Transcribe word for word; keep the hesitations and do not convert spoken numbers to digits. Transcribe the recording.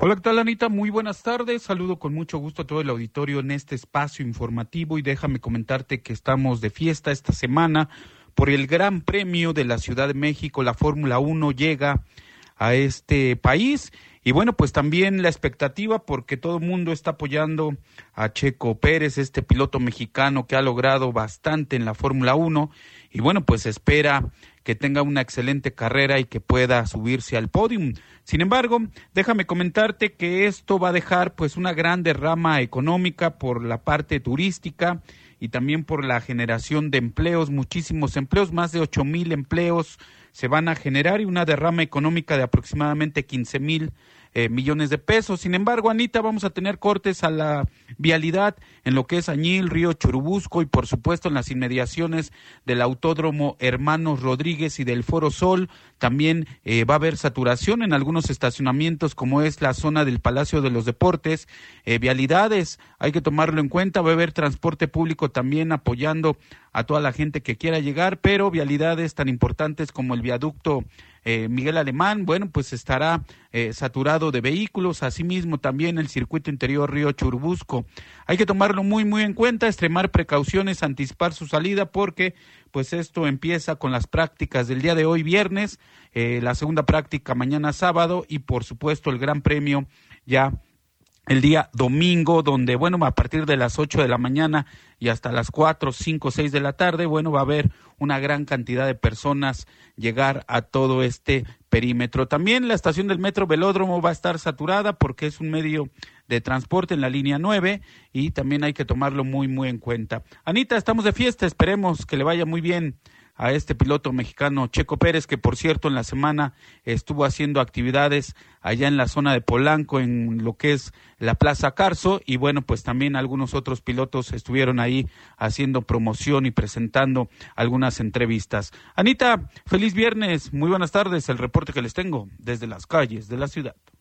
Hola, ¿qué tal, Anita? Muy buenas tardes. Saludo con mucho gusto a todo el auditorio en este espacio informativo y déjame comentarte que estamos de fiesta esta semana por el Gran Premio de la Ciudad de México. La Fórmula uno llega a este país y bueno, pues también la expectativa porque todo el mundo está apoyando a Checo Pérez, este piloto mexicano que ha logrado bastante en la Fórmula uno y bueno, pues espera que tenga una excelente carrera y que pueda subirse al podium. Sin embargo, déjame comentarte que esto va a dejar pues una gran derrama económica por la parte turística y también por la generación de empleos, muchísimos empleos, más de ocho mil empleos se van a generar y una derrama económica de aproximadamente quince mil eh, millones de pesos. Sin embargo, Anita, vamos a tener cortes a la vialidad en lo que es Añil, Río Churubusco y por supuesto en las inmediaciones del Autódromo Hermanos Rodríguez y del Foro Sol. También eh, va a haber saturación en algunos estacionamientos como es la zona del Palacio de los Deportes. Eh, vialidades, hay que tomarlo en cuenta, va a haber transporte público también apoyando a toda la gente que quiera llegar, pero vialidades tan importantes como el viaducto eh, Miguel Alemán, bueno, pues estará eh, saturado de vehículos, asimismo también el circuito interior Río Churubusco. Hay que tomarlo muy, muy en cuenta, extremar precauciones, anticipar su salida, porque pues esto empieza con las prácticas del día de hoy, viernes, eh, la segunda práctica mañana sábado y por supuesto el Gran Premio ya el día domingo, donde, bueno, a partir de las ocho de la mañana y hasta las cuatro, cinco, seis de la tarde, bueno, va a haber una gran cantidad de personas llegar a todo este perímetro. También la estación del Metro Velódromo va a estar saturada porque es un medio de transporte en la línea nueve y también hay que tomarlo muy, muy en cuenta. Anita, estamos de fiesta, esperemos que le vaya muy bien a este piloto mexicano Checo Pérez, que por cierto en la semana estuvo haciendo actividades allá en la zona de Polanco, en lo que es la Plaza Carso, y bueno, pues también algunos otros pilotos estuvieron ahí haciendo promoción y presentando algunas entrevistas. Anita, feliz viernes, muy buenas tardes, el reporte que les tengo desde las calles de la ciudad.